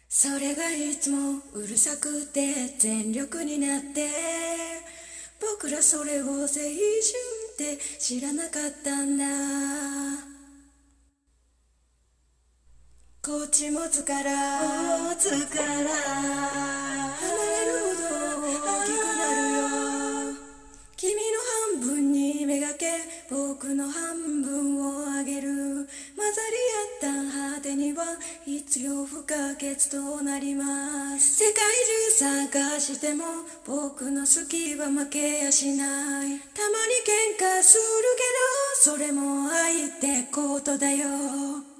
それがいつもうるさくて全力になって、僕らそれを青春って知らなかったんだ。こっちも疲ら離れるほど大きくなるよ。君の半分にめがけ僕の半分をあげる。混ざり合った果てには必要不可欠となります。世界中探しても僕の好きは負けやしない。たまに喧嘩するけどそれも愛ってことだよ。